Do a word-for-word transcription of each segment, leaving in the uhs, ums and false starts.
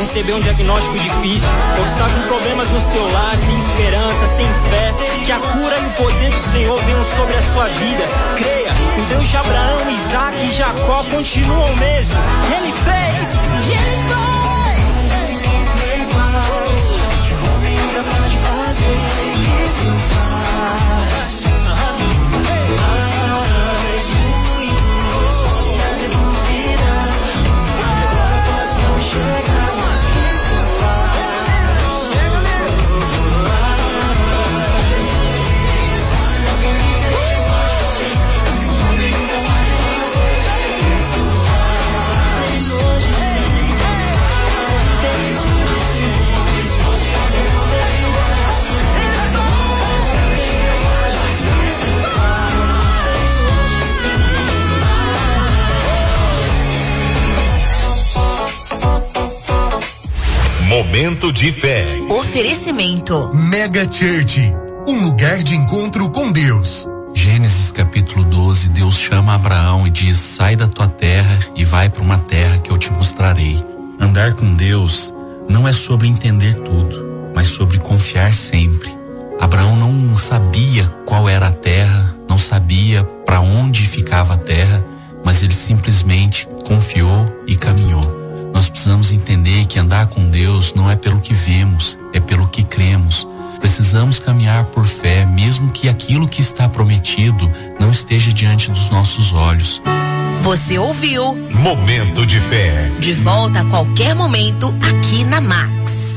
receber um diagnóstico difícil, ou está com problemas no seu lar, sem esperança, sem fé, que a cura e o poder do Senhor venham sobre a sua vida. Creia, o Deus de Abraão, Isaac e Jacó continua o mesmo. Ele fez e ele faz. Ele faz o que o homem é capaz de fazer. Isso faz. Momento de fé. Oferecimento Mega Church, um lugar de encontro com Deus. Gênesis capítulo doze, Deus chama Abraão e diz: sai da tua terra e vai para uma terra que eu te mostrarei. Andar com Deus não é sobre entender tudo, mas sobre confiar sempre. Abraão não sabia qual era a terra, não sabia para onde ficava a terra, mas ele simplesmente confiou e caminhou. Nós precisamos entender que andar com Deus não é pelo que vemos, é pelo que cremos. Precisamos caminhar por fé, mesmo que aquilo que está prometido não esteja diante dos nossos olhos. Você ouviu Momento de Fé. De volta a qualquer momento aqui na Max.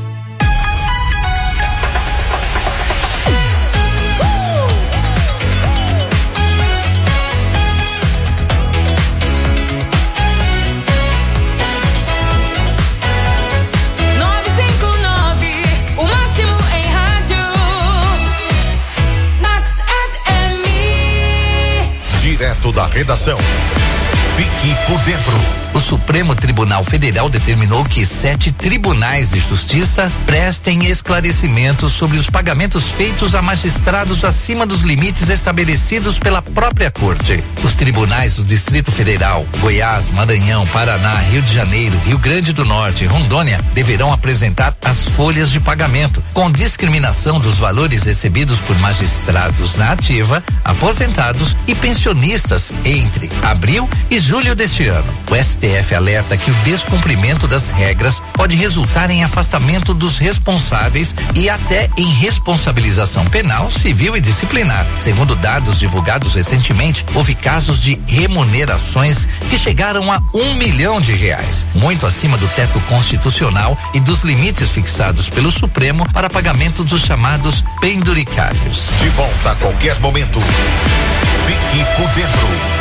Direto da redação. Fique por dentro. O Supremo Tribunal Federal determinou que sete tribunais de justiça prestem esclarecimentos sobre os pagamentos feitos a magistrados acima dos limites estabelecidos pela própria Corte. Os tribunais do Distrito Federal, Goiás, Maranhão, Paraná, Rio de Janeiro, Rio Grande do Norte e Rondônia deverão apresentar as folhas de pagamento, com discriminação dos valores recebidos por magistrados na ativa, aposentados e pensionistas entre abril e julho deste ano. O S T F alerta que o descumprimento das regras pode resultar em afastamento dos responsáveis e até em responsabilização penal, civil e disciplinar. Segundo dados divulgados recentemente, houve casos de remunerações que chegaram a um milhão de reais, muito acima do teto constitucional e dos limites fixados pelo Supremo para pagamento dos chamados penduricários. De volta a qualquer momento. Fique por dentro.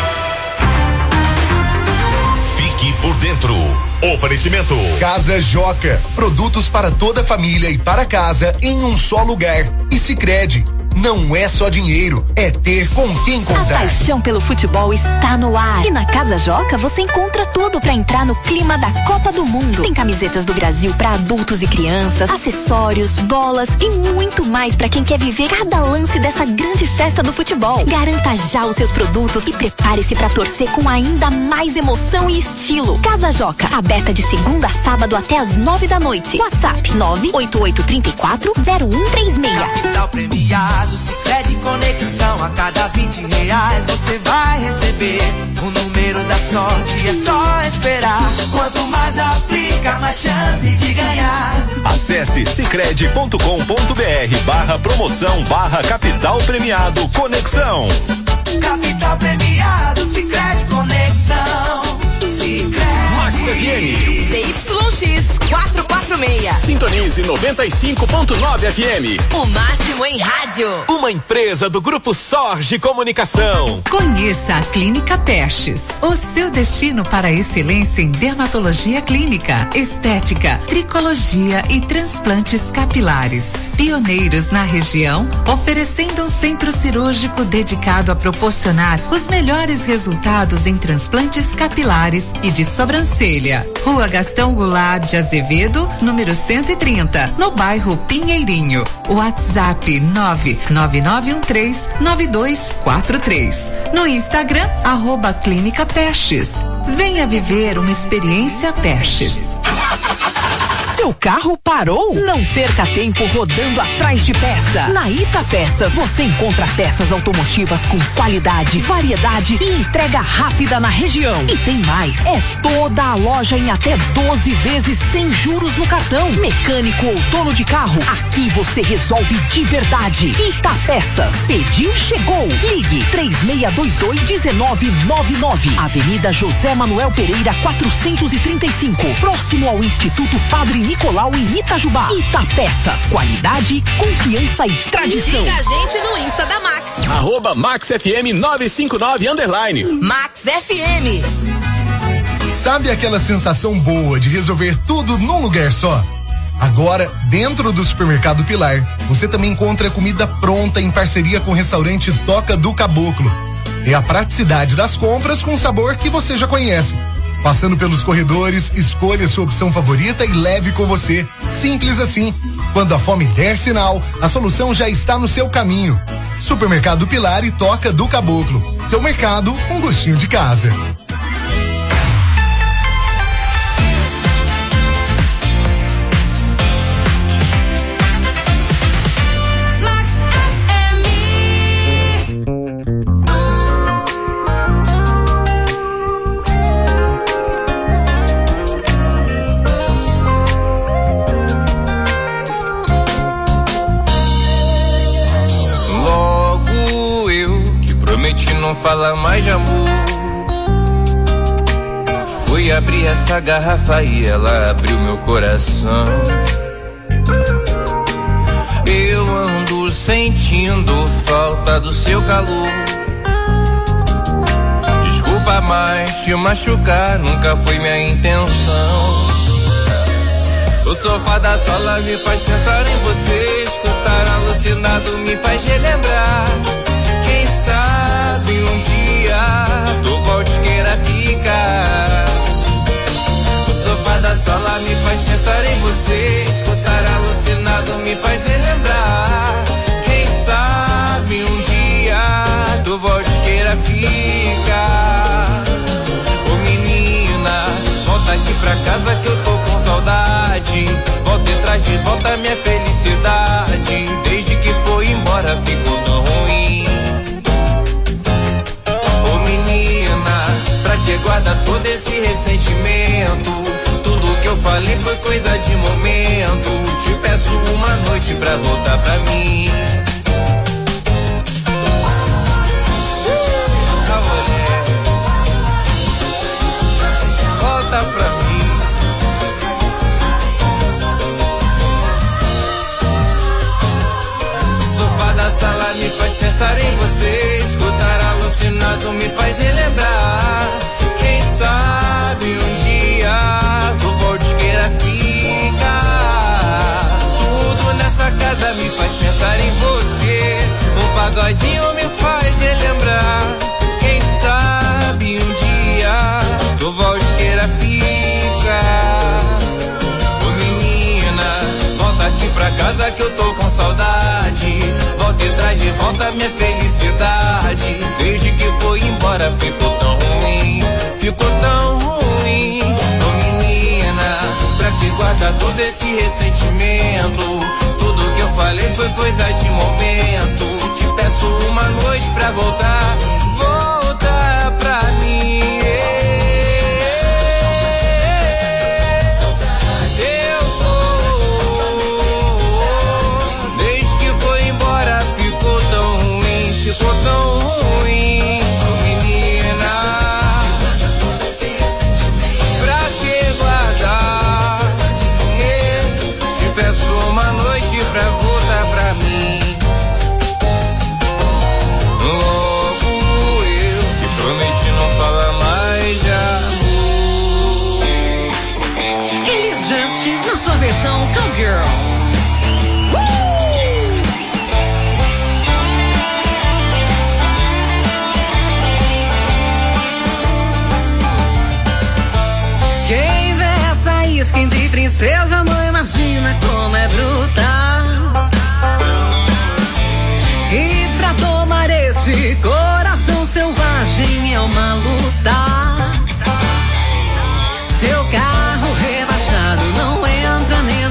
Fique por dentro. Oferecimento Casa Joca, produtos para toda a família e para casa em um só lugar. E Sicredi, não é só dinheiro, é ter com quem contar. A paixão pelo futebol está no ar. E na Casa Joca você encontra tudo para entrar no clima da Copa do Mundo. Tem camisetas do Brasil para adultos e crianças, acessórios, bolas e muito mais para quem quer viver cada lance dessa grande festa do futebol. Garanta já os seus produtos e prepare-se para torcer com ainda mais emoção e estilo. Casa Joca, aberta de segunda a sábado até as nove da noite. WhatsApp nove oito oito três quatro zero um três seis. Capital premiado, Sicredi Conexão. A cada vinte reais você vai receber o número da sorte. É só esperar. Quanto mais aplica, mais chance de ganhar. Acesse sicredi ponto com ponto br barra promoção barra capital premiado Conexão. Capital premiado, Sicredi Conexão. Sicredi. Max F M. Z Y X quatrocentos e quarenta e seis. Sintonize noventa e cinco ponto nove F M. O máximo em rádio. Uma empresa do Grupo Sorge Comunicação. Conheça a Clínica Pestes, o seu destino para a excelência em dermatologia clínica, estética, tricologia e transplantes capilares. Pioneiros na região, oferecendo um centro cirúrgico dedicado a proporcionar os melhores resultados em transplantes capilares e de sobrancelha. Rua Gastão Goulart de Azevedo, número cento e trinta, no bairro Pinheirinho. WhatsApp nove nove nove um três nove dois quatro três. No Instagram, arroba Clínica Pestes. Venha viver uma experiência Pestes. Seu Seu carro parou? Não perca tempo rodando atrás de peça. Na Ita Peças você encontra peças automotivas com qualidade, variedade e entrega rápida na região. E tem mais, é toda a loja em até doze vezes sem juros no cartão. Mecânico ou dono de carro, aqui você resolve de verdade. Ita Peças, pediu, chegou. Ligue três seis dois dois, um nove nove nove. Avenida José Manuel Pereira quatrocentos e trinta e cinco, próximo ao Instituto Padre Nicolau em Itajubá. Ita Peças, qualidade, confiança e tradição. E siga a gente no Insta da Max. Arroba Max F M novecentos e cinquenta e nove underline. Max F M. Sabe aquela sensação boa de resolver tudo num lugar só? Agora, dentro do Supermercado Pilar, você também encontra comida pronta em parceria com o restaurante Toca do Caboclo. É a praticidade das compras com sabor que você já conhece. Passando pelos corredores, escolha sua opção favorita e leve com você. Simples assim. Quando a fome der sinal, a solução já está no seu caminho. Supermercado Pilar e Toca do Caboclo. Seu mercado, um gostinho de casa. Não fala mais de amor. Fui abrir essa garrafa e ela abriu meu coração. Eu ando sentindo falta do seu calor. Desculpa, mas te machucar nunca foi minha intenção. O sofá da sala me faz pensar em você. Escutar alucinado me faz relembrar. Quem sabe um dia tu volte queira ficar. O sofá da sala me faz pensar em você. Escutar alucinado me faz relembrar. Quem sabe um dia tu volte queira ficar. Ô menina, volta aqui pra casa que eu tô com saudade. Volta e traz de volta minha felicidade. Desde que foi embora ficou tão ruim. Pra que guarda todo esse ressentimento? Tudo que eu falei foi coisa de momento. Te peço uma noite pra voltar pra mim. Volta pra mim. O sofá da sala me faz pensar em você. Escutar alucinado me faz relembrar. Quem sabe um dia tu volte queira ficar. Tudo nessa casa me faz pensar em você. Um pagodinho me faz relembrar. Quem sabe um dia tu volte queira ficar. Ô menina, volta aqui pra casa que eu tô com saudade. Volta e traz de volta minha felicidade. Desde que foi embora ficou tão ruim. Ficou tão ruim. Ô menina, pra que guarda todo esse ressentimento? Tudo que eu falei foi coisa de momento. Te peço uma noite pra voltar. Volta pra mim. Ficou tão ruim, menina. Pra que guardar? Te peço uma noite pra voltar pra mim. Logo eu que prometi não falar mais de amor. Elis Just na sua versão Cowgirl. Quem vê essa skin de princesa não imagina como é brutal. E pra tomar esse coração selvagem é uma luta. Seu carro rebaixado não entra nesse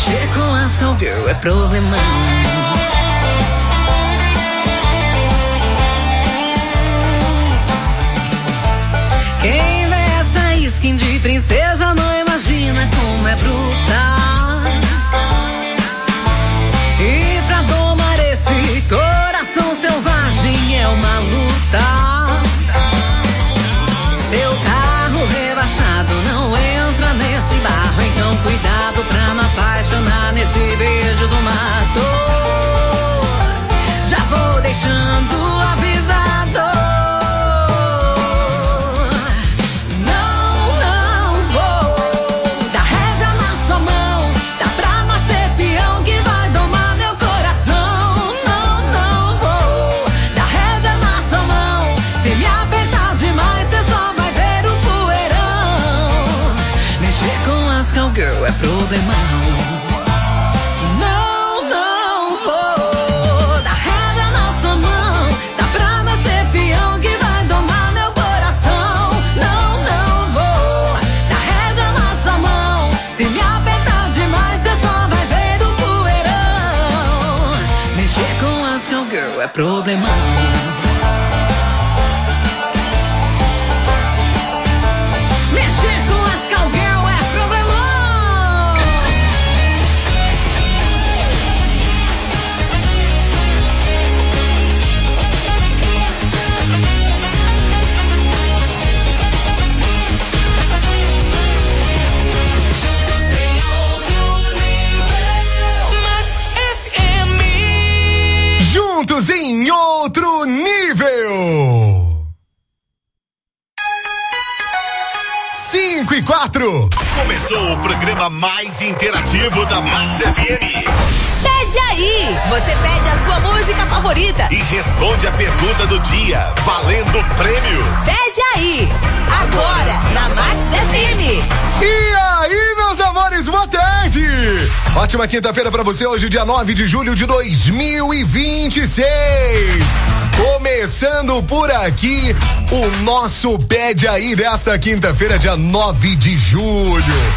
Mexer com as cowgirl é problemão. Quem vê essa skin de princesa não imagina como é brutal. E pra domar esse coração selvagem é uma luta. Seu carro rebaixado não entra nesse barro, então cuidado pra não apaixonar nesse beijo do mato. Já vou deixando avisado. Não, não vou dar rédea na sua mão. Dá pra nascer peão que vai domar meu coração. Não, não vou dar rédea na sua mão. Se me apertar demais, você só vai ver o poeirão. Mexer com as cowgirl é problemão. Não, não vou dar rédea na sua mão. Dá pra nascer peão que vai domar meu coração. Não, não vou dar rédea na sua mão. Se me apertar demais, você só vai ver o poeirão. Mexer com as cowgirl é problemão. Mexer com as cowgirl é problemão. Juntos em outro nível. Cinco e quatro. Começou o programa mais interativo da Max F M. Pede aí! Você pede a sua música favorita E responde a pergunta do dia, valendo prêmios. Pede aí! Agora, na Max F M. E aí, meus amores, boa tarde! Ótima quinta-feira pra você, hoje, dia nove de julho de dois mil e vinte e seis. Começando por aqui, o nosso Pede Aí desta quinta-feira, dia nove de julho.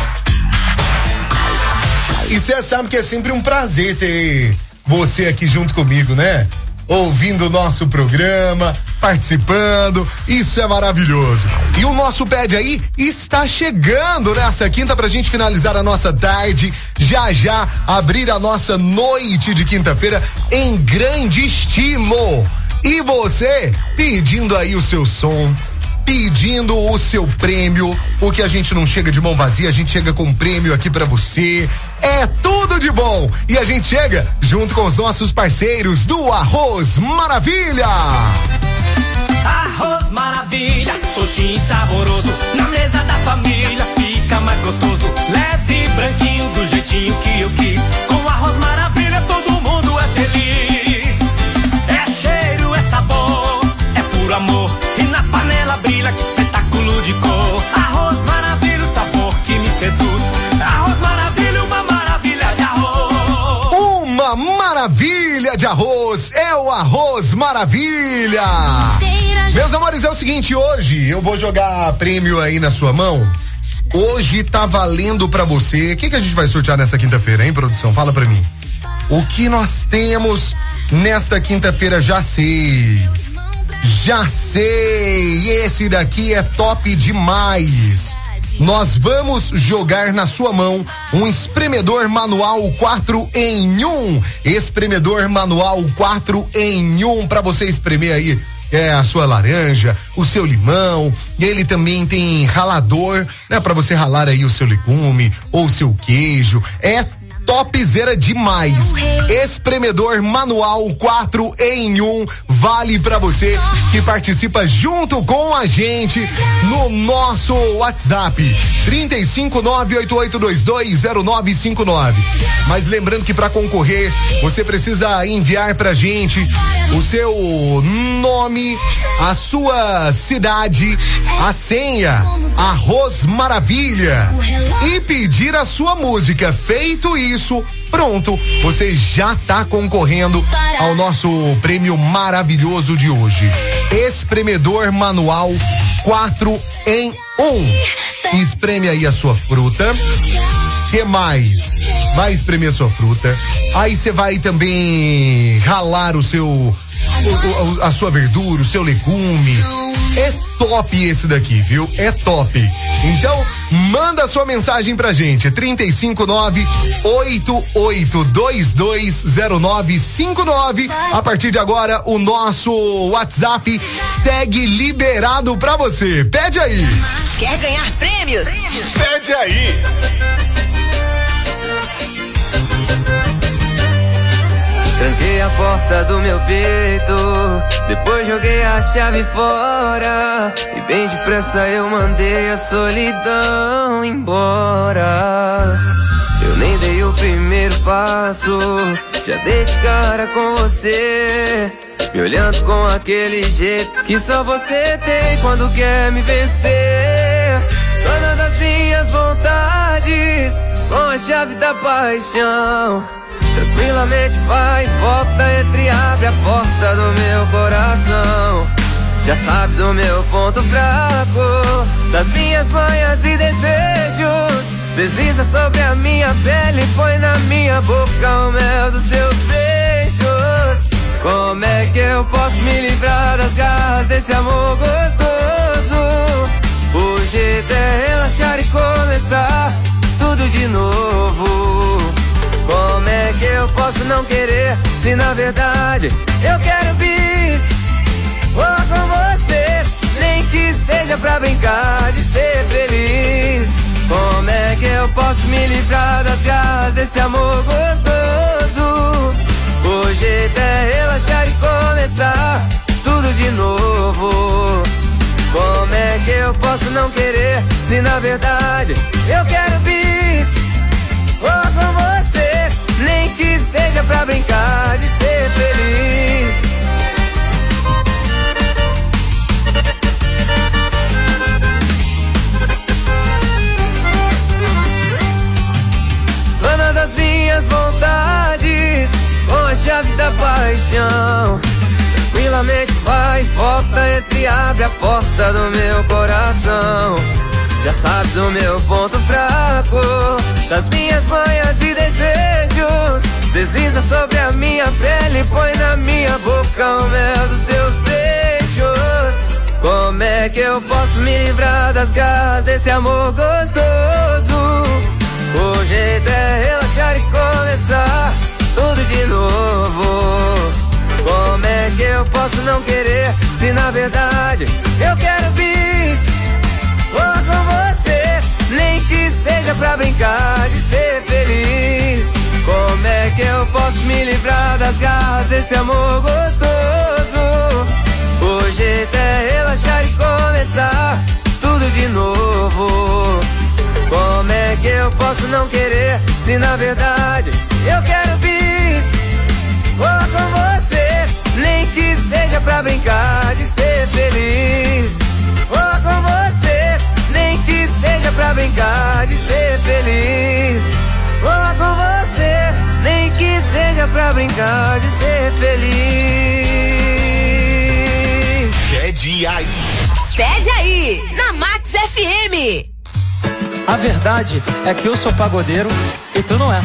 E você sabe que é sempre um prazer ter você aqui junto comigo, né? Ouvindo o nosso programa, participando, isso é maravilhoso. E o nosso Pede Aí está chegando nessa quinta pra gente finalizar a nossa tarde, já já abrir a nossa noite de quinta-feira em grande estilo. E você pedindo aí o seu som, pedindo o seu prêmio, porque a gente não chega de mão vazia, a gente chega com um prêmio aqui pra você. É tudo de bom. E a gente chega junto com os nossos parceiros do Arroz Maravilha. Arroz Maravilha, soltinho e saboroso, na mesa da família fica mais gostoso. Leve, branquinho, do jeitinho que eu quis. Com Arroz Maravilha todo mundo é feliz. É cheiro, é sabor, é puro amor. E na panela brilha, que espetáculo de cor. Arroz Maravilha, o sabor que me seduz. Arroz Maravilha, uma maravilha de arroz. Uma maravilha de arroz, é o Arroz Maravilha. Meus amores, é o seguinte, hoje eu vou jogar prêmio aí na sua mão. Hoje tá valendo pra você. O que que a gente vai sortear nessa quinta-feira, hein, produção? Fala pra mim. O que nós temos nesta quinta-feira, já sei. Já sei, esse daqui é top demais. Nós vamos jogar na sua mão um espremedor manual quatro em um. Espremedor manual quatro em um pra você espremer aí é a sua laranja, o seu limão. E ele também tem ralador, né, pra você ralar aí o seu legume ou o seu queijo. É topzera demais. Espremedor manual quatro em um vale pra você que participa junto com a gente no nosso WhatsApp trinta e cinco, nove oito oito dois dois zero nove cinco nove. Mas lembrando que pra concorrer você precisa enviar pra gente o seu nome, a sua cidade, a senha Arroz Maravilha e pedir a sua música. Feito isso, pronto, você já tá concorrendo ao nosso prêmio maravilhoso de hoje. Espremedor manual quatro em um. Espreme aí a sua fruta, Que mais? Vai espremer sua fruta. Aí você vai também ralar o seu o, o, a sua verdura, o seu legume. É top esse daqui, viu? É top. Então, manda sua mensagem pra gente. trinta e cinco nove, oito oito dois dois zero nove cinco nove. A partir de agora, o nosso WhatsApp segue liberado pra você. Pede aí. Quer ganhar prêmios? Pede aí. Tranquei a porta do meu peito, depois joguei a chave fora, e bem depressa eu mandei a solidão embora. Eu nem dei o primeiro passo, já dei de cara com você, me olhando com aquele jeito que só você tem quando quer me vencer. Dona das minhas vontades, com a chave da paixão, tranquilamente vai e volta, entra e abre a porta do meu coração. Já sabe do meu ponto fraco, das minhas manhas e desejos. Desliza sobre a minha pele, põe na minha boca o mel dos seus beijos. Como é que eu posso me livrar das garras desse amor gostoso? O jeito é relaxar e começar tudo de novo. Como é que eu posso não querer, se na verdade eu quero bis? Vou com você, nem que seja pra brincar de ser feliz. Como é que eu posso me livrar das garras desse amor gostoso? O jeito é relaxar e começar tudo de novo. Como é que eu posso não querer, se na verdade eu quero bis? Vou com você, nem que seja pra brincar de ser feliz. Dona das minhas vontades, com a chave da paixão, tranquilamente vai e volta, entra e abre a porta do meu coração. Já sabe do meu ponto fraco, das minhas manhas e desejos. Desliza sobre a minha pele, põe na minha boca o mel dos seus beijos. Como é que eu posso me livrar das garras desse amor gostoso? O jeito é relaxar e começar tudo de novo. Como é que eu posso não querer, se na verdade eu quero bis? Vou com você, nem que seja pra brincar de ser feliz. Como é que eu posso me livrar das garras desse amor gostoso? O jeito é relaxar e começar tudo de novo. Como é que eu posso não querer, se na verdade eu quero bis? Vou com você, nem que seja pra brincar de ser feliz. Vou com você, nem que seja pra brincar de ser feliz. Vou com você, nem que seja pra brincar de ser feliz. Pede aí. Pede aí, na Max F M. A verdade é que eu sou pagodeiro e tu não é.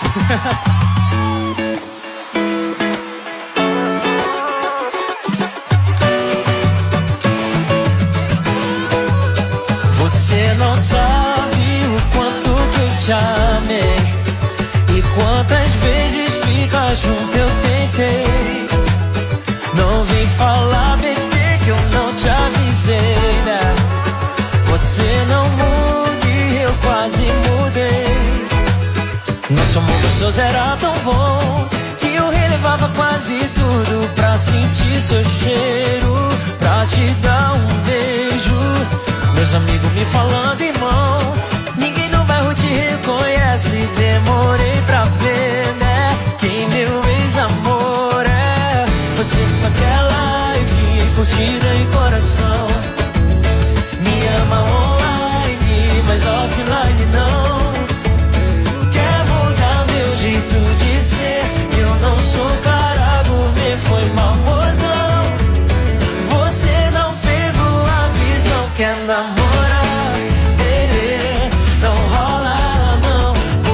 Você não sabe o quanto que eu te amei e quantas vezes ficar junto eu tentei. Não vem falar, bebê, que eu não te avisei, né? Você não muda e eu quase mudei. Nosso amor gostoso era tão bom que eu relevava quase tudo pra sentir seu cheiro, pra te dar um beijo. Meus amigos me falando, irmão, ninguém no bairro te reconhece. Demorei pra ver, né, quem meu ex-amor é. Você só quer like, curtida e coração. Me ama online, mas offline não. Quer mudar meu jeito de ser, eu não sou cara gourmet, foi mal, mozão. Você não pegou a visão, quer namorar, ele não rola não.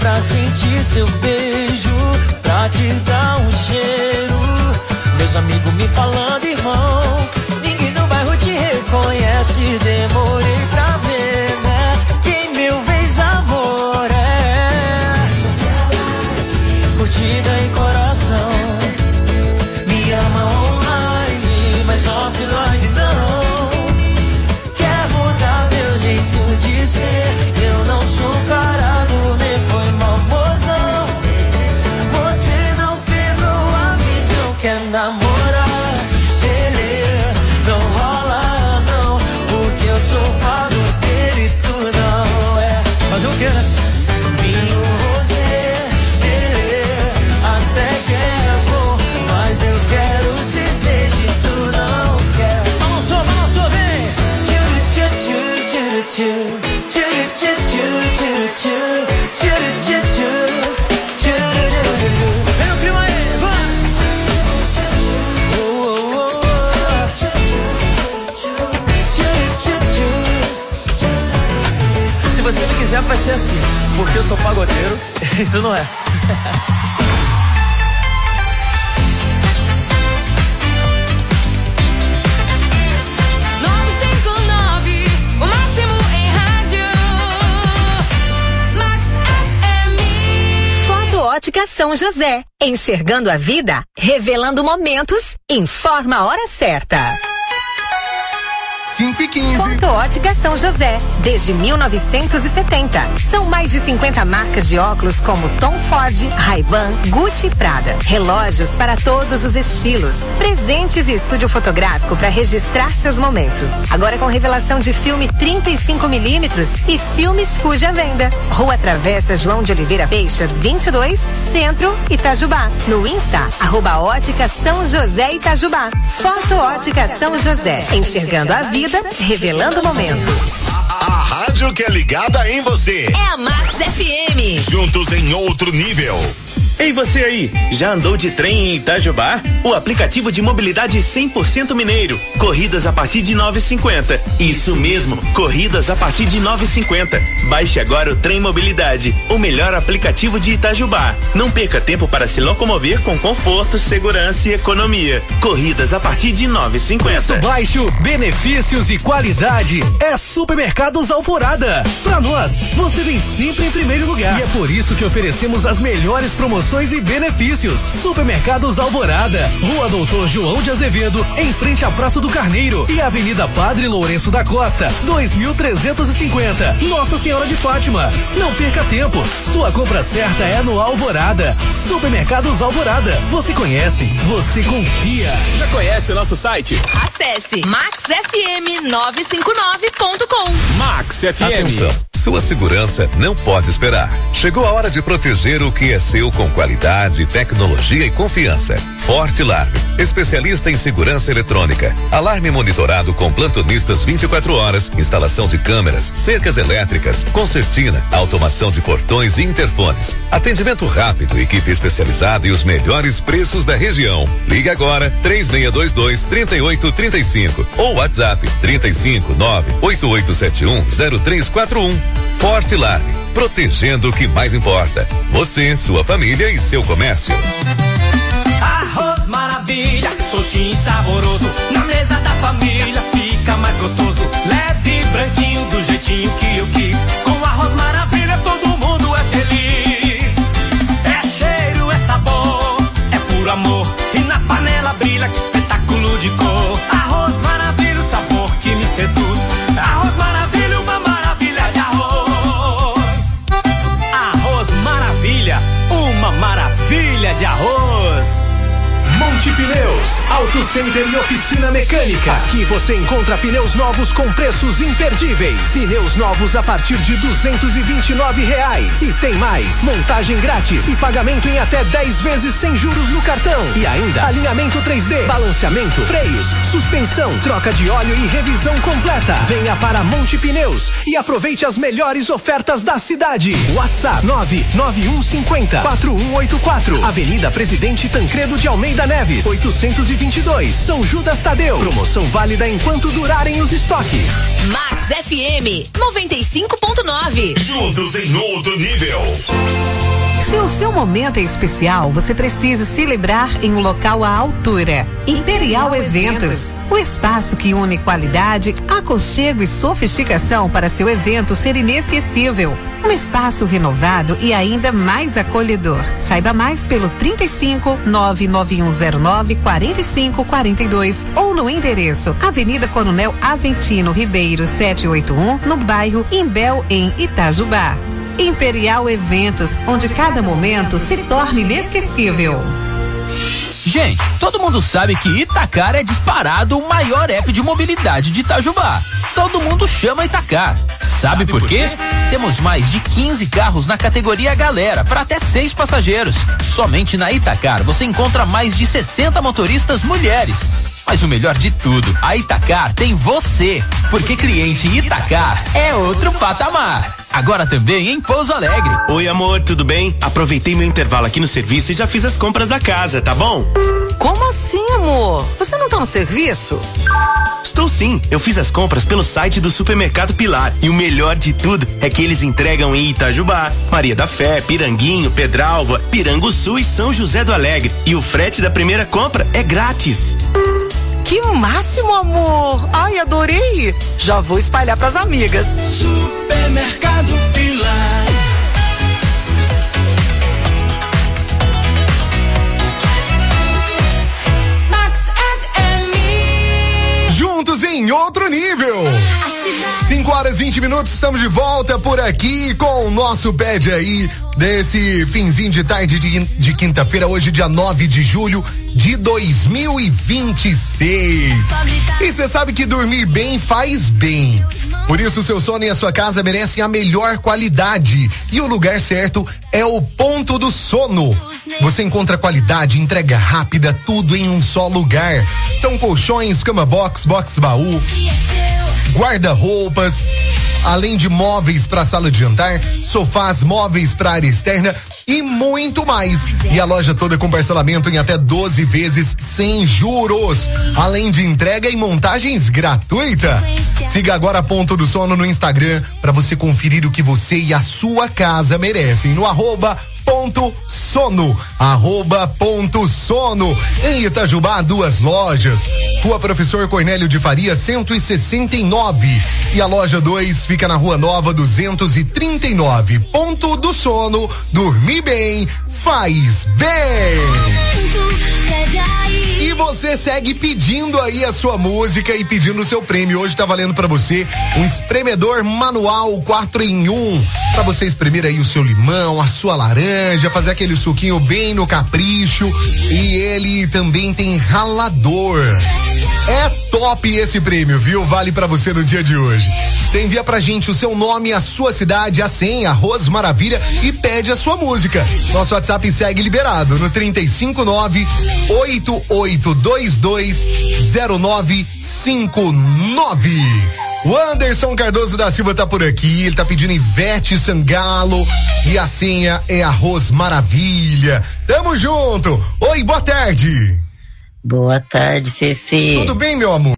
pra sentir seu beijo, pra te dar um cheiro. Meus amigos me falando, irmão, ninguém no bairro te reconhece. Demorei pra ver, né? Quem meu vez amor é curtida em coração. Me ama online, mas offline não. Quer mudar meu jeito de ser? Eu não sou carado, me foi mal, mozão. Você não pegou a visão, quer namorar, beleza, não rola não, porque eu sou pagodeiro e tu não é. Fazer o que, né? Vinho rosé, beleza, até que é bom, mas eu quero cerveja e tu não quer. Balançou, balançou, vem! Tchuru, tchu, tchuru, tchu. Tchuru, tchu, tchuru, tchu. Tchuru, tchu, tchu. Tchuru, tchu. Vem o clima aí, vai! Oh, oh, oh, oh. Tchuru, tchu, tchu. Se você me quiser, vai ser assim, porque eu sou pagodeiro e tu não é. Ótica São José, enxergando a vida, revelando momentos, informa a hora certa. cinco e quinze. Foto Ótica São José, desde mil novecentos e setenta. São mais de cinquenta marcas de óculos como Tom Ford, Ray-Ban, Gucci e Prada. Relógios para todos os estilos. Presentes e estúdio fotográfico para registrar seus momentos. Agora com revelação de filme trinta e cinco milímetros e filmes Fuji à venda. Rua Travessa João de Oliveira Peixas, vinte e dois, Centro, Itajubá. No Insta, arroba Ótica São José Itajubá. Foto Ótica São José, enxergando a vida, revelando momentos. A, a rádio que é ligada em você. É a Max F M. Juntos em outro nível. Ei, você aí, já andou de trem em Itajubá? O aplicativo de mobilidade cem por cento mineiro. Corridas a partir de nove e cinquenta. Isso mesmo, corridas a partir de nove e cinquenta. Baixe agora o Trem Mobilidade, o melhor aplicativo de Itajubá. Não perca tempo para se locomover com conforto, segurança e economia. Corridas a partir de nove e cinquenta. Preço baixo, benefícios e qualidade. É Supermercados Alvorada. Pra nós, você vem sempre em primeiro lugar. E é por isso que oferecemos as melhores promoções e benefícios. Supermercados Alvorada, Rua Doutor João de Azevedo, em frente à Praça do Carneiro, e Avenida Padre Lourenço da Costa, dois mil trezentos e cinquenta. Nossa Senhora de Fátima. Não perca tempo. Sua compra certa é no Alvorada. Supermercados Alvorada. Você conhece, você confia. Já conhece o nosso site? Acesse max f m nove cinco nove ponto com. Max F M. Atenção, sua segurança não pode esperar. Chegou a hora de proteger o que é seu com qualidade, tecnologia e confiança. Forte Alarme, especialista em segurança eletrônica. Alarme monitorado com plantonistas vinte e quatro horas, instalação de câmeras, cercas elétricas, concertina, automação de portões e interfones. Atendimento rápido, equipe especializada e os melhores preços da região. Ligue agora três seis dois dois, três oito três cinco ou WhatsApp trinta e cinco, nove oito oito sete um, zero três quatro um. Forte Alarme, protegendo o que mais importa. Você, sua família e seu comércio. Arroz maravilha, soltinho e saboroso. Na mesa da família fica mais gostoso. Leve, branquinho, do jeitinho que eu quis. Com arroz maravilha todo mundo é feliz. É cheiro, é sabor, é puro amor. E na panela brilha, que espetáculo de cor. Arroz maravilha, o sabor que me seduz. Arroz maravilha, uma maravilha de arroz. Arroz maravilha, uma maravilha de arroz. Monte Pneus, Auto Center e Oficina Mecânica. Aqui você encontra pneus novos com preços imperdíveis. Pneus novos a partir de duzentos e vinte e nove reais. E tem mais, montagem grátis e pagamento em até dez vezes sem juros no cartão. E ainda alinhamento três D, balanceamento, freios, suspensão, troca de óleo e revisão completa. Venha para Monte Pneus e aproveite as melhores ofertas da cidade. WhatsApp nove nove um cinco zero, quatro um oito quatro. Avenida Presidente Tancredo de Almeida Neves, oitocentos e vinte e dois, São Judas Tadeu. Promoção válida enquanto durarem os estoques. Max F M noventa e cinco ponto nove. Juntos em outro nível. Se o seu momento é especial, você precisa celebrar em um local à altura. Imperial Eventos, o espaço que une qualidade, aconchego e sofisticação para seu evento ser inesquecível. Um espaço renovado e ainda mais acolhedor. Saiba mais pelo trinta e cinco, nove nove um zero nove, quarenta e cinco quarenta e dois ou no endereço Avenida Coronel Aventino Ribeiro setecentos e oitenta e um, no bairro Imbel, em Itajubá. Imperial Eventos, onde cada momento se torna inesquecível. Gente, todo mundo sabe que Itacar é disparado o maior app de mobilidade de Itajubá. Todo mundo chama Itacar. Sabe por quê? Temos mais de quinze carros na categoria Galera, para até seis passageiros. Somente na Itacar você encontra mais de sessenta motoristas mulheres. Mas o melhor de tudo, a Itacar tem você, porque cliente Itacar é outro patamar. Agora também em Pouso Alegre. Oi, amor, tudo bem? Aproveitei meu intervalo aqui no serviço e já fiz as compras da casa, tá bom? Como assim, amor? Você não tá no serviço? Estou sim, eu fiz as compras pelo site do Supermercado Pilar e o melhor de tudo é que eles entregam em Itajubá, Maria da Fé, Piranguinho, Pedralva, Piranguçu e São José do Alegre. E o frete da primeira compra é grátis. Que máximo, amor! Ai, adorei! Já vou espalhar pras amigas. Supermercado Pilar. Max F M. Juntos em outro nível. cinco horas e vinte minutos, estamos de volta por aqui com o nosso Pede Aí desse finzinho de tarde de, de quinta-feira, hoje dia nove de julho de dois mil e vinte e seis. E você sabe que dormir bem faz bem. Por isso, seu sono e a sua casa merecem a melhor qualidade. E o lugar certo é o Ponto do Sono. Você encontra qualidade, entrega rápida, tudo em um só lugar. São colchões, cama box, box baú, guarda-roupas, além de móveis para sala de jantar, sofás, móveis para área externa e muito mais. E a loja toda com parcelamento em até doze vezes sem juros, além de entrega e montagens gratuita. Siga agora a Ponto do Sono no Instagram para você conferir o que você e a sua casa merecem no arroba Ponto Sono, arroba Ponto Sono. Em Itajubá, duas lojas. Rua Professor Cornélio de Faria, cento e sessenta e nove. E a loja dois fica na Rua Nova, duzentos e trinta e nove. Ponto do Sono, dormir bem, faz bem. E você segue pedindo aí a sua música e pedindo o seu prêmio. Hoje tá valendo pra você um espremedor manual quatro em um, pra você espremer aí o seu limão, a sua laranja, fazer aquele suquinho bem no capricho. E ele também tem ralador. É top esse prêmio, viu? Vale pra você no dia de hoje. Você envia pra gente o seu nome, a sua cidade, a senha, Arroz Maravilha e pede a sua música. Nosso WhatsApp segue liberado no trinta e cinco nove, oito oito dois dois, zero nove cinco nove. O Anderson Cardoso da Silva tá por aqui, ele tá pedindo Ivete Sangalo e a senha é Arroz Maravilha. Tamo junto. Oi, boa tarde. Boa tarde, Ceci. Tudo bem, meu amor?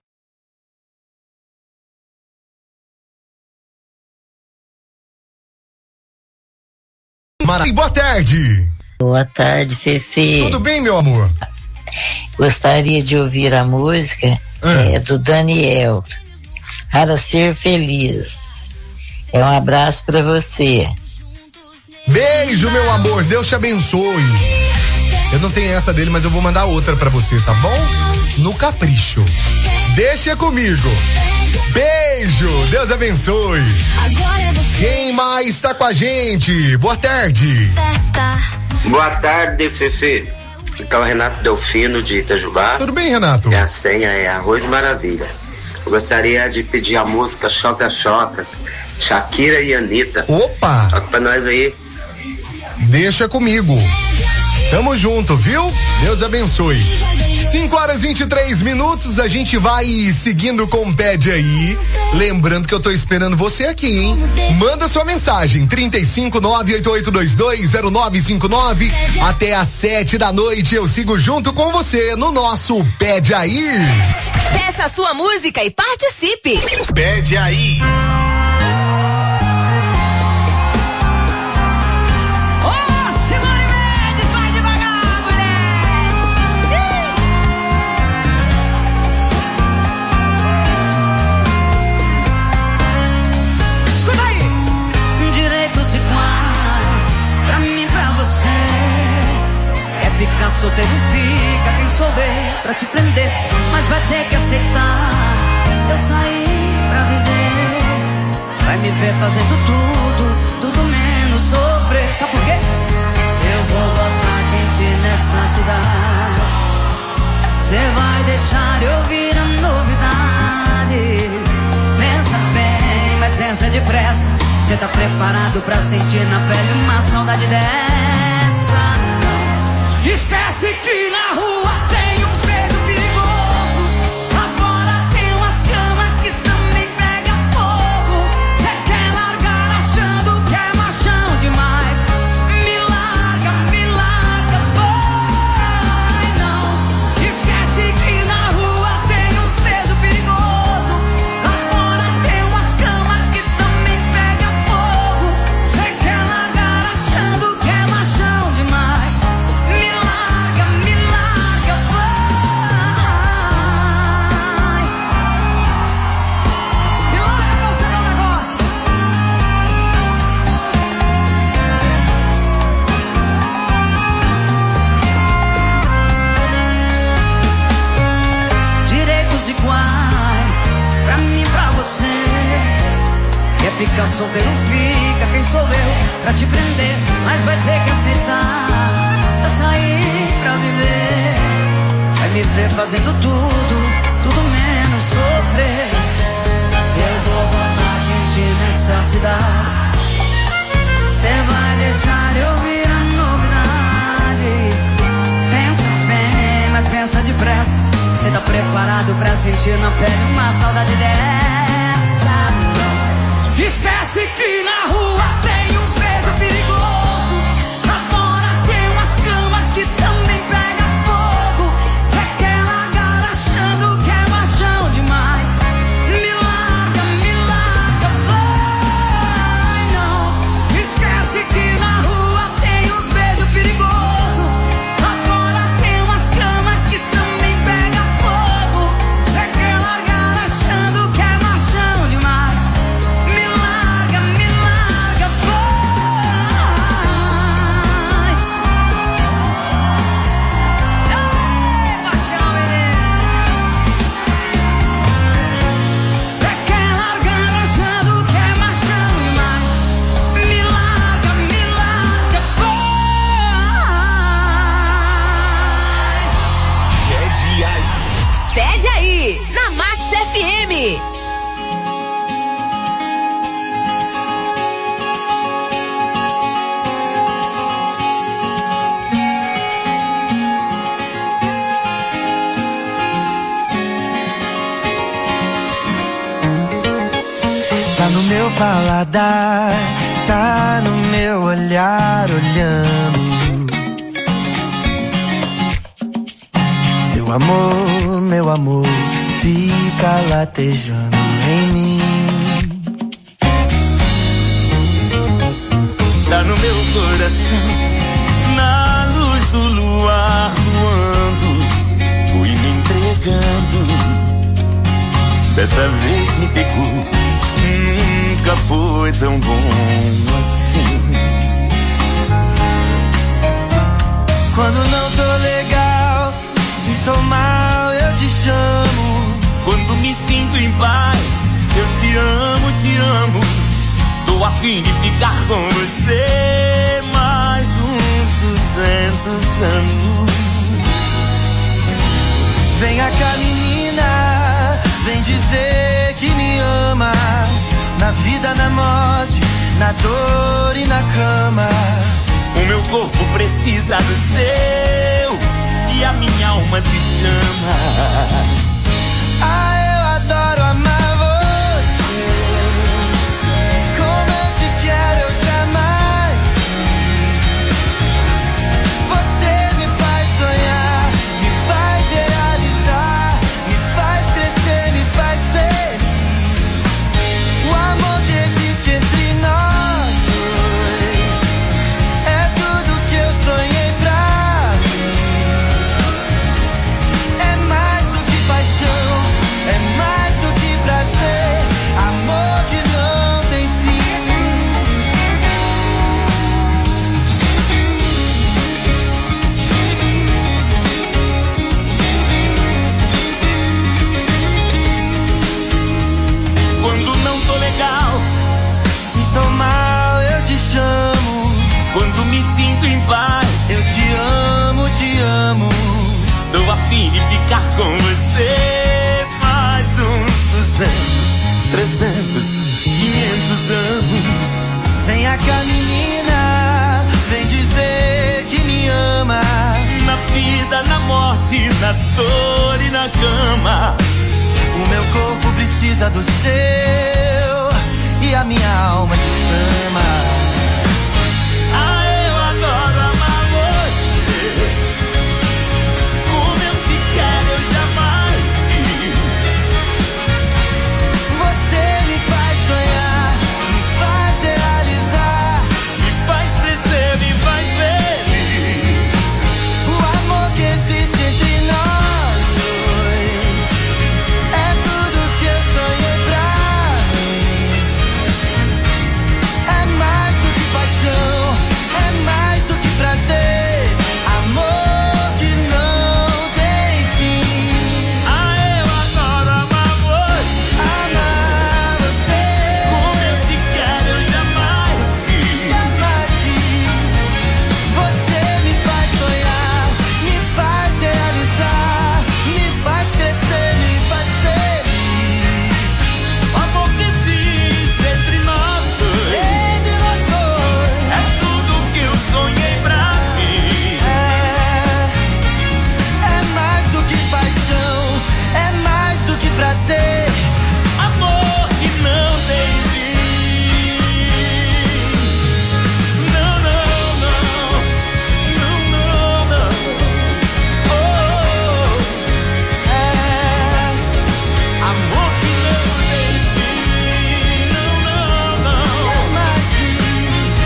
Mara... Boa tarde. Boa tarde, Ceci. Tudo bem, meu amor? Gostaria de ouvir a música ah. é, do Daniel, Para Ser Feliz. É um abraço pra você. Beijo, meu amor. Deus te abençoe. Eu não tenho essa dele, mas eu vou mandar outra pra você, tá bom? No capricho. Deixa comigo. Beijo, Deus abençoe. Quem mais tá com a gente? Boa tarde. Boa tarde, Fefe. Aqui é o Renato Delfino de Itajubá. Tudo bem, Renato? E a senha é Arroz Maravilha. Eu gostaria de pedir a música Choca Choca, Shakira e Anitta. Opa! Toca pra nós aí. Deixa comigo. Tamo junto, viu? Deus abençoe. cinco horas e vinte e três minutos, a gente vai seguindo com o Pede Aí. Lembrando que eu tô esperando você aqui, hein? Manda sua mensagem, trinta e cinco, nove oito oito dois dois zero nove cinco nove. Até às sete da noite eu sigo junto com você no nosso Pede Aí. Peça a sua música e participe. Pede Aí. Ficar solteiro fica, quem souber pra te prender, mas vai ter que aceitar. Eu saí pra viver, vai me ver fazendo tudo, tudo menos sofrer. Sabe por quê? Eu vou botar quente nessa cidade. Cê vai deixar eu ouvir a novidade. Pensa bem, mas pensa depressa. Cê tá preparado pra sentir na pele uma saudade dessa? Esquece que na rua tem uns beijos perigosos. Lá fora tem umas camas que também pega fogo. Cê quer largar achando que é machão demais. Me larga, me larga, vai não. Esquece que na rua tem uns beijos perigosos. Lá fora tem umas camas que também pega fogo. Cê quer largar achando que é machão demais. Iguais, pra mim, pra você. Quer ficar solteiro, fica, quem sou eu pra te prender, mas vai ter que aceitar. Eu saí pra viver, vai me ver fazendo tudo, tudo menos sofrer. Eu vou botar quente nessa cidade. Cê vai deixar eu ouvir a novidade. Pensa bem, mas pensa depressa. Cê tá preparado pra sentir na pele uma saudade dessa? Não. Esquece que na rua tem uns beijos perigosos. Lá fora tem umas camas que também pega fogo. Cê quer largar achando que é machão demais. Me larga, me larga, vai não. Esquece que na rua tem uns beijos perigosos. Lá fora tem umas camas que também pega fogo. Cê quer largar achando que é machão demais. Me larga, me larga, vai. Ei, machão, menino. Cê quer largar achando que é machão demais. Me larga, me larga, vai. Pede Aí. Pede Aí, na Max F M. Tá no meu paladar, tá no meu olhar olhando. Seu amor, meu amor, fica latejando em mim. Tá no meu coração, na luz do luar voando. Fui me entregando, dessa vez me pegou. Nunca foi tão bom assim. Quando não tô legal, se estou mal eu te chamo. Quando me sinto em paz, eu te amo, te amo. Tô a fim de ficar com você mais uns duzentos anos. Vem cá, menina, vem dizer que me ama. Na vida, na morte, na dor e na cama. O meu corpo precisa do seu, e a minha minha alma te chama. Ah, eu adoro amar você. Como eu te quero, eu jamais quis. Você me faz sonhar, me faz realizar, me faz crescer, me faz feliz. O amor que existe entre nós dois é tudo que eu sonhei pra mim. É mais do que paixão, é mais do que prazer, amor que não tem fim. Quando não tô legal, se estou mal, eu te chamo. Quando me sinto em paz, eu te amo, te amo. Tô a fim de ficar com você. Mais uns duzentos, trezentos, quinhentos anos. Venha cá, menina, vem dizer que me ama. Na vida, na morte, na dor e na cama. O meu corpo precisa do seu e a minha alma te chama. Ah, eu adoro amar você. Como eu te quero, eu jamais quis. Você me faz sonhar, me faz realizar, me faz crescer, me faz feliz. O amor que existe entre nós dois é tudo que eu sonhei pra mim. É mais do que paixão, é mais do que prazer, amor que não tem fim. Ah, eu adoro amar você. Amar você. Como eu te quero, eu jamais quis. Jamais quis. Você me faz sonhar, me faz realizar, me faz crescer, me faz feliz. O amor que existe entre nós dois, entre nós dois, é tudo que eu sonhei pra mim. É, é mais do que paixão, é mais do que prazer, amor que não tem fim. Não, não, não, não, não, não. Oh, é amor que não tem fim. Não, não, não. Jamais quis.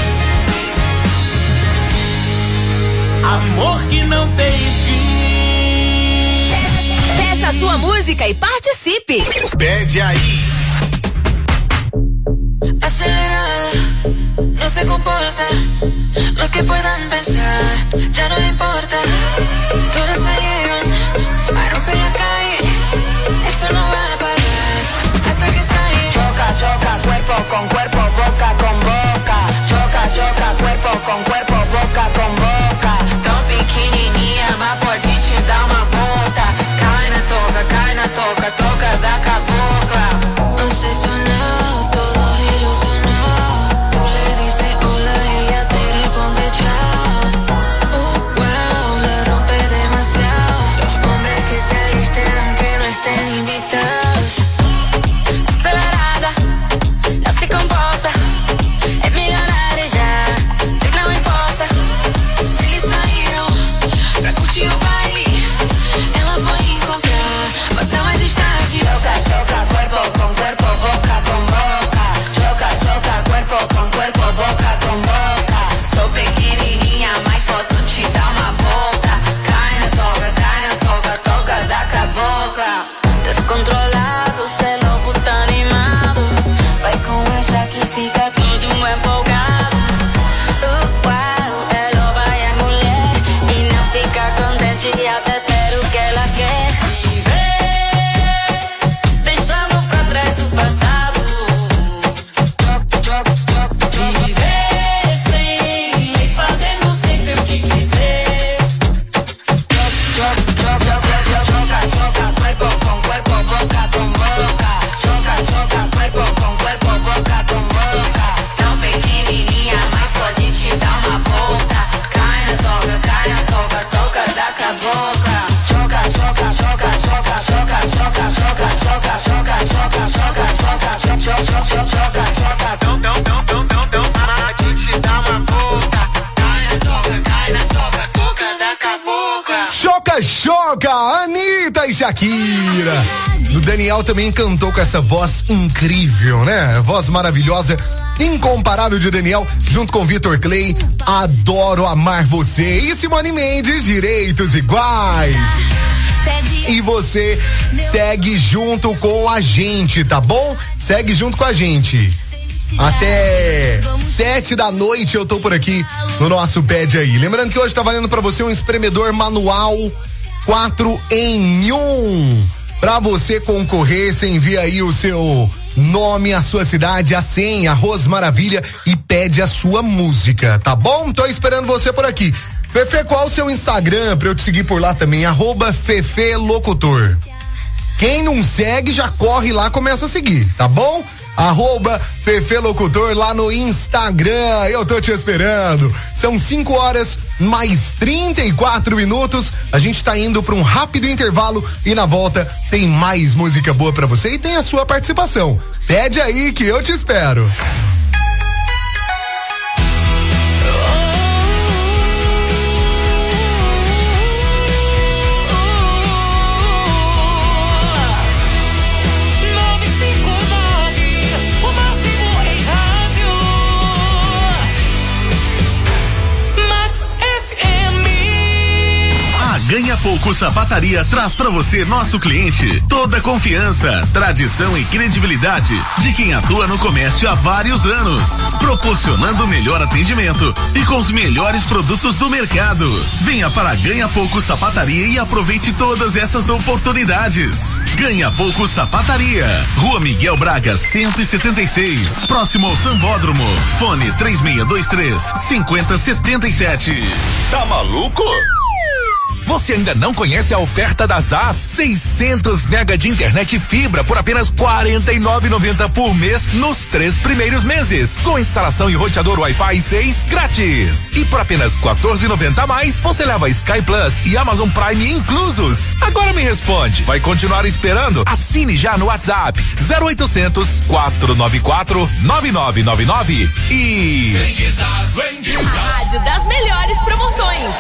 Amor que não tem fim. Peça a sua música e participe. Pede aí. Acelerada, no se comporta. Lo que puedan pensar, ya no le importa. Todas salieron a romper la calle. Esto no va a parar hasta que estalle. Choca, choca, cuerpo con cuerpo, boca con boca. Choca, choca, cuerpo con cuerpo, boca con boca. Tão pequenininha, mas pode te dar uma volta. Cai na toca, cai na toca, toca da cabocla. Obsesionado, todo ilusionado. Tú le dices hola y ella te responde chao. Uh, wow, le rompe demasiado. toca Anitta e Shakira. O Daniel também cantou com essa voz incrível, né? Voz maravilhosa, incomparável de Daniel, junto com Vitor Clay. Adoro amar você. E Simone Mendes, Direitos Iguais. E você segue junto com a gente, tá bom? Segue junto com a gente. Até sete da noite eu tô por aqui no nosso Pede Aí. Lembrando que hoje tá valendo pra você um espremedor manual quatro em um. Pra você concorrer, você envia aí o seu nome, a sua cidade, a senha, Arroz Maravilha e pede a sua música, tá bom? Tô esperando você por aqui. Fefe, qual o seu Instagram pra eu te seguir por lá também? Arroba Fefe Locutor. Quem não segue já corre lá, começa a seguir, tá bom? Arroba Fefe Locutor lá no Instagram, eu tô te esperando. São cinco horas mais trinta e quatro minutos. A gente tá indo pra um rápido intervalo e na volta tem mais música boa pra você e tem a sua participação. Pede aí que eu te espero. Ganha Pouco Sapataria traz pra você, nosso cliente, toda a confiança, tradição e credibilidade de quem atua no comércio há vários anos, proporcionando o melhor atendimento e com os melhores produtos do mercado. Venha para Ganha Pouco Sapataria e aproveite todas essas oportunidades. Ganha Pouco Sapataria, Rua Miguel Braga cento e setenta e seis, próximo ao Sambódromo. Fone três seis dois três, cinco zero sete sete. Tá maluco? Você ainda não conhece a oferta da Zaz? seiscentos mega de internet fibra por apenas quarenta e nove reais e noventa centavos por mês nos três primeiros meses, com instalação e roteador Wi-Fi seis grátis. E por apenas quatorze reais e noventa centavos a mais, você leva Sky Plus e Amazon Prime inclusos. Agora me responde, vai continuar esperando? Assine já no WhatsApp zero oitocentos, quatrocentos e noventa e quatro, nove nove nove nove e Vem de Zaz, vem de Zaz. Rádio das melhores promoções.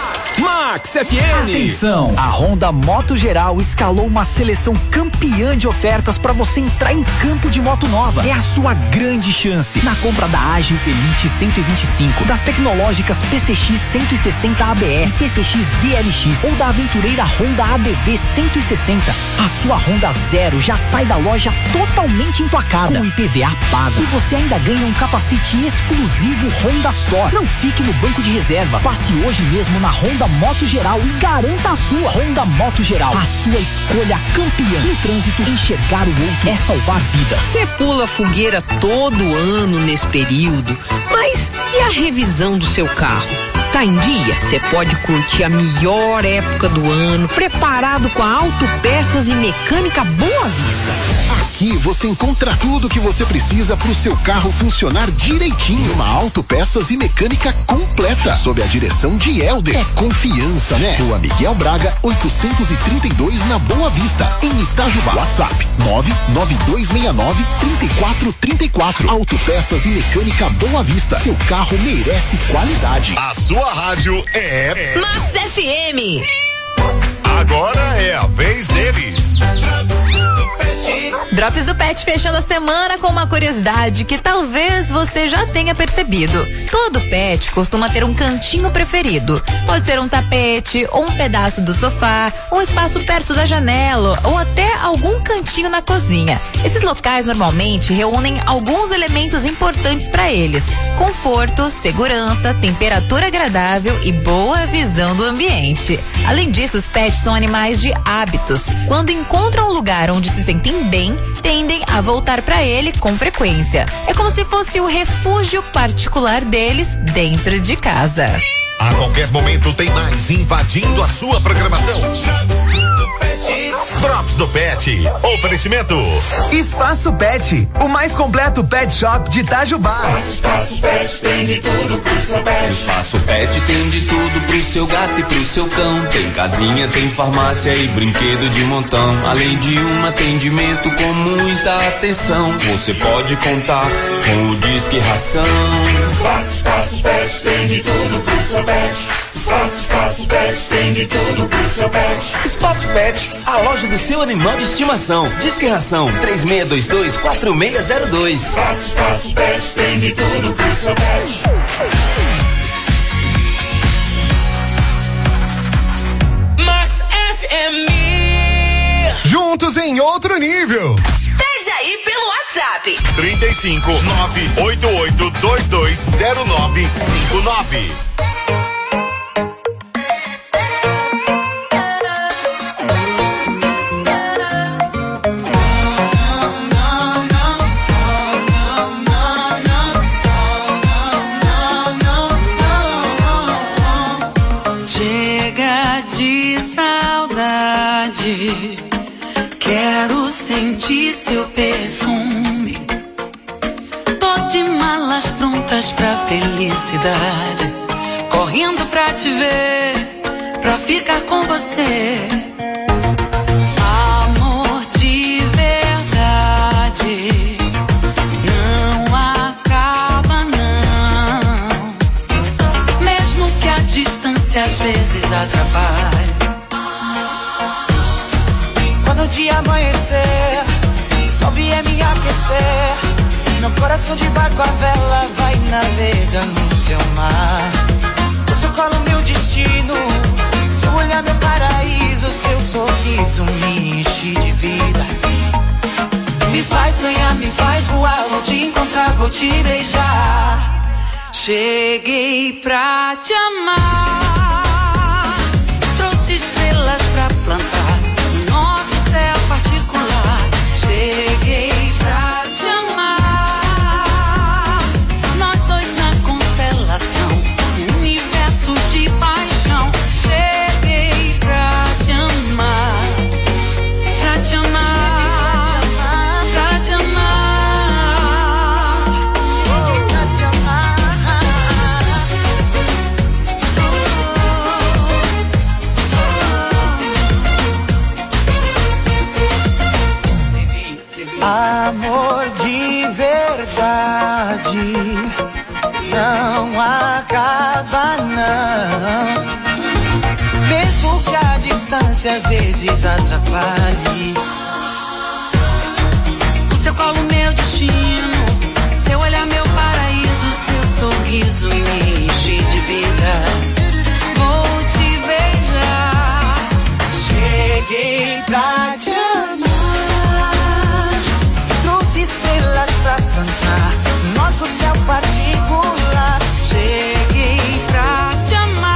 Max F M. Atenção, a Honda Moto Geral escalou uma seleção campeã de ofertas para você entrar em campo de moto nova. É a sua grande chance. Na compra da Ágil Elite cento e vinte e cinco, das tecnológicas P C X cento e sessenta A B S, C C X D L X ou da aventureira Honda A D V cento e sessenta, a sua Honda Zero já sai da loja totalmente emplacada, com I P V A pago. E você ainda ganha um capacete exclusivo Honda Store. Não fique no banco de reservas. Passe hoje mesmo na Honda Moto Geral e garanta a sua. Honda Moto Geral, a sua escolha campeã. No trânsito, enxergar o outro é salvar vidas. Você pula fogueira todo ano nesse período, mas e a revisão do seu carro? Tá em dia? Você pode curtir a melhor época do ano, preparado com a Autopeças e Mecânica Boa Vista. Aqui você encontra tudo que você precisa para o seu carro funcionar direitinho. Uma Autopeças e Mecânica completa, sob a direção de Helder. É confiança, né? Rua Miguel Braga, oitocentos e trinta e dois, na Boa Vista, em Itajubá. WhatsApp nove nove dois seis nove, três quatro três quatro. Autopeças e Mecânica Boa Vista. Seu carro merece qualidade. A sua rádio é Max F M. Agora é a vez deles. Drops do Pet fechando a semana com uma curiosidade que talvez você já tenha percebido. Todo pet costuma ter um cantinho preferido. Pode ser um tapete, ou um pedaço do sofá, um espaço perto da janela, ou até algum cantinho na cozinha. Esses locais normalmente reúnem alguns elementos importantes para eles: conforto, segurança, temperatura agradável e boa visão do ambiente. Além disso, os pets são animais de hábitos. Quando encontram um lugar onde se sentem bem, tendem a voltar para ele com frequência. É como se fosse o refúgio particular deles dentro de casa. A qualquer momento tem mais invadindo a sua programação. Drops do Pet. Oferecimento Espaço Pet, o mais completo pet shop de Itajubá. Espaço Pet tem de tudo pro seu pet. Espaço Pet tem de tudo pro seu gato e pro seu cão. Tem casinha, tem farmácia e brinquedo de montão. Além de um atendimento com muita atenção, você pode contar com o Disque Ração. Espaço Pet tem de tudo pro seu pet. Espaço, Espaço Pet tem de tudo pro seu pet. Espaço Pet, a loja do seu animal de estimação. Disque Ração três seis dois dois, quatro seis zero dois. Espaço, Espaço Pet tem de tudo pro seu pet. Max F M. Juntos em outro nível. Pede aí pelo WhatsApp. trinta e cinco, nove oito oito dois dois zero nove cinco nove. Chega de saudade, quero sentir seu perfume. Tô de malas prontas pra felicidade, correndo pra te ver, pra ficar com você. Amor de verdade não acaba não, mesmo que a distância às vezes atrapalhe. Quando o dia amanhecer, o sol vier me aquecer, meu coração de barco a vela vai navegando no seu mar. O seu colo meu destino, seu olhar meu paraíso, seu sorriso me enche de vida. Me faz sonhar, me faz voar, vou te encontrar, vou te beijar. Cheguei pra te amar, trouxe estrelas pra plantar no nosso céu particular. Cheguei pra te amar, nós dois na constelação, um universo de paixão. Cheguei pra te amar, pra te amar, pra te amar. Cheguei pra te amar. Amor de verdade não acaba não, mesmo que a distância às vezes atrapalhe. O seu colo meu destino, seu olhar meu paraíso, seu sorriso me enche de vida. Vou te beijar. Cheguei pra te amar, trouxe estrelas pra cantar nosso céu particular. Cheguei pra te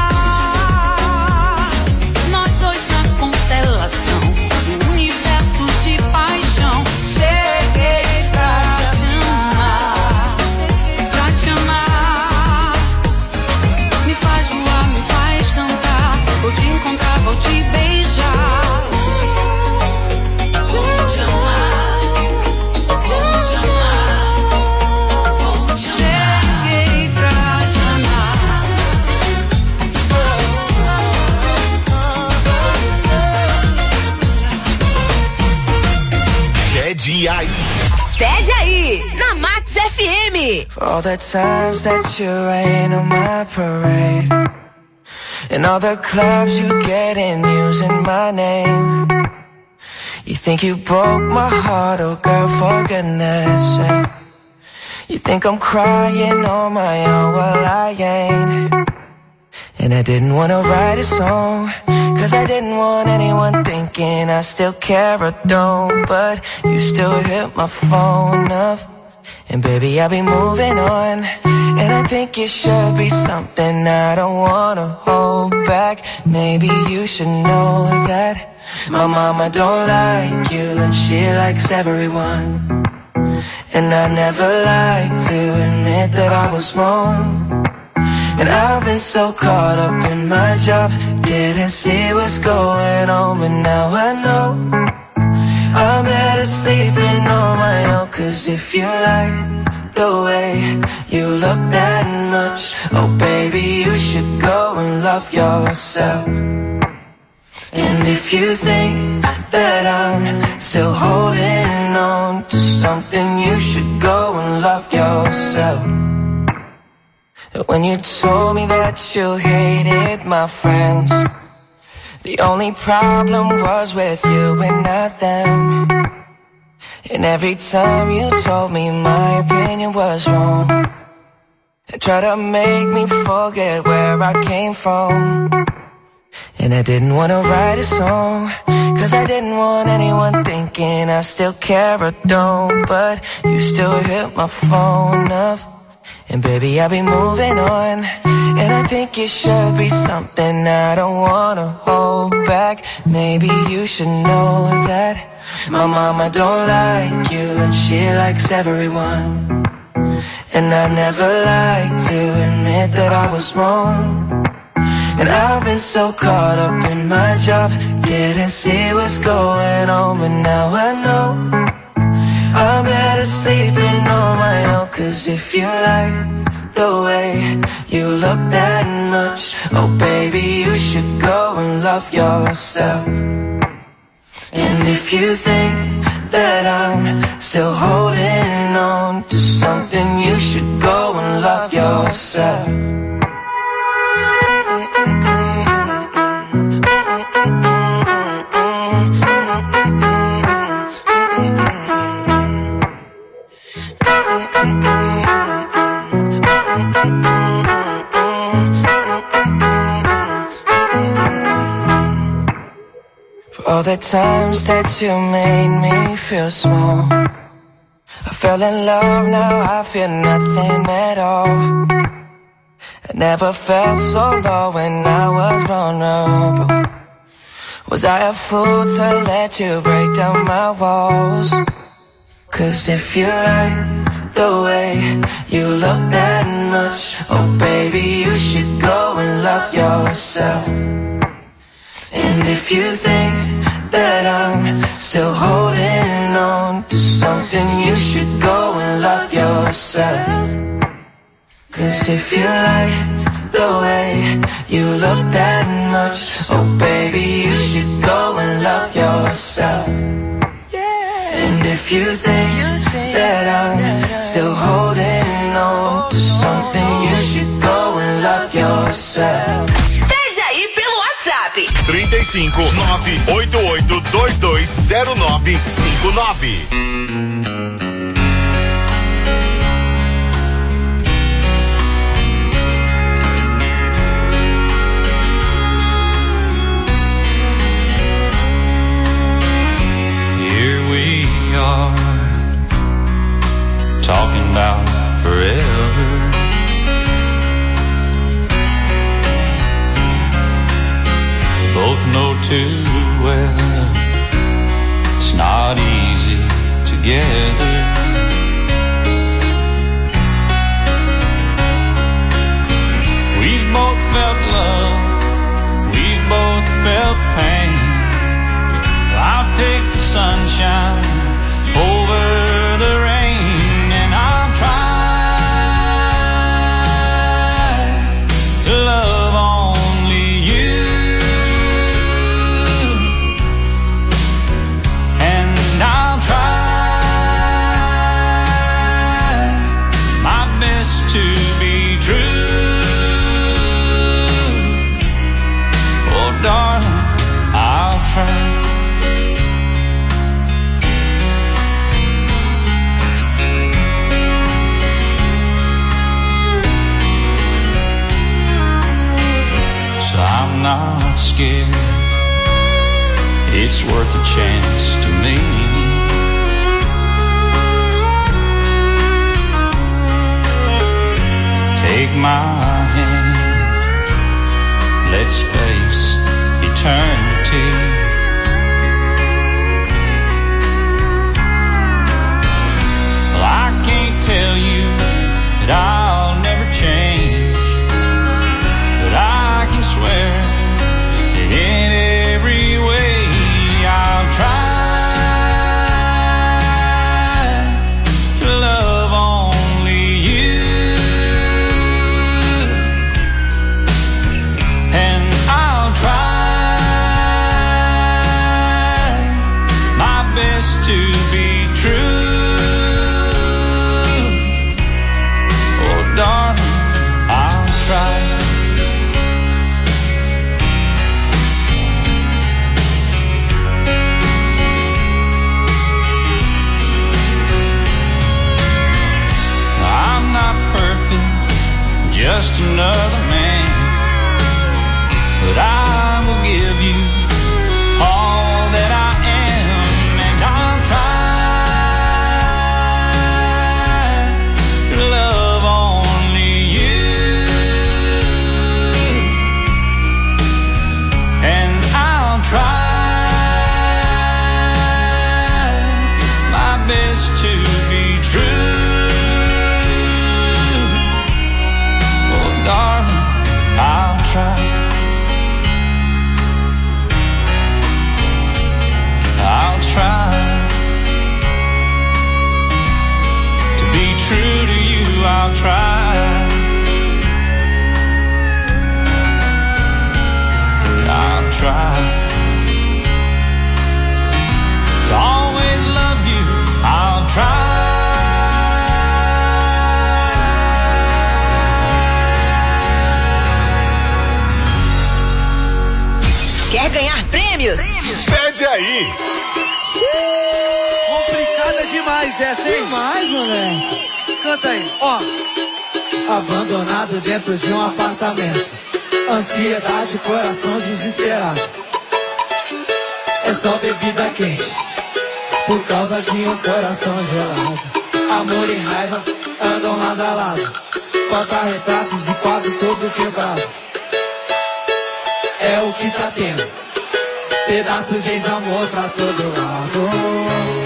amar, nós dois na constelação, um universo de paixão. Cheguei pra te amar, pra te amar. Me faz voar, me faz cantar, vou te encontrar, vou te beijar. Vou te amar, vou te amar, vou te amar. Cheguei pra te amar. Pede aí. Pede aí, na Max F M. For all the times that you rain on my parade, and all the clubs you get in using my name. You think you broke my heart, oh girl, for goodness sake. You think I'm crying on my own, well I ain't. And I didn't wanna write a song, cause I didn't want anyone thinking I still care or don't. But you still hit my phone up, and baby I'll be moving on. And I think it should be something I don't wanna hold back. Maybe you should know that my mama don't like you, and she likes everyone. And I never like to admit that I was wrong. And I've been so caught up in my job, didn't see what's going on, but now I know I'm better sleeping on my own. Cause if you like the way you look that much, oh baby, you should go and love yourself. And if you think that I'm still holding on to something, you should go and love yourself. When you told me that you hated my friends, the only problem was with you and not them. And every time you told me my opinion was wrong, and tried to make me forget where I came from. And I didn't want to write a song, cause I didn't want anyone thinking I still care or don't. But you still hit my phone up, and baby I'll be moving on. And I think it should be something I don't wanna hold back. Maybe you should know that my mama don't like you, and she likes everyone. And I never like to admit that I was wrong. And I've been so caught up in my job, didn't see what's going on. But now I know I'm better sleeping on my own. Cause if you like the way you look that much, oh baby, you should go and love yourself. And if you think that I'm still holding on to something, you should go and love yourself. All the times that you made me feel small, I fell in love, now I feel nothing at all. I never felt so low when I was vulnerable. Was I a fool to let you break down my walls? Cause if you like the way you look that much, oh baby, you should go and love yourself. And if you think that I'm still holding on to something, you should go and love yourself. Cause if you like the way you look that much, oh baby, you should go and love yourself. And if you think that I'm still holding on to something, you should go and love yourself. Pede aí pelo WhatsApp. trinta e cinco, nove oito oito dois dois zero nove cinco nove. Here we are, talking about forever. Both know too well it's not easy together. We've both felt love, we've both felt pain. I'll take the sunshine over the rain, and I'll try to love only you. Not scared, it's worth a chance to me. Take my hand, let's face eternity. Well, I can't tell you that I'll never change, but I can swear in every way I'll try to love only you, and I'll try just another man. But I will give you all that I am, and I'll try to love only you, and I'll try my best to be true. Oh, darling, I'll try. I'll try to be true to you. I'll try. I'll try to always love you. I'll try. Quer ganhar prêmios? Pede aí! Complicada demais essa, hein? Demais, moleque. Canta aí, ó. Abandonado dentro de um apartamento, ansiedade, coração desesperado. É só bebida quente, por causa de um coração gelado. Amor e raiva andam lado a lado, porta-retratos e quadro todo quebrado. É o que tá tendo, pedaço de ex-amor pra todo lado.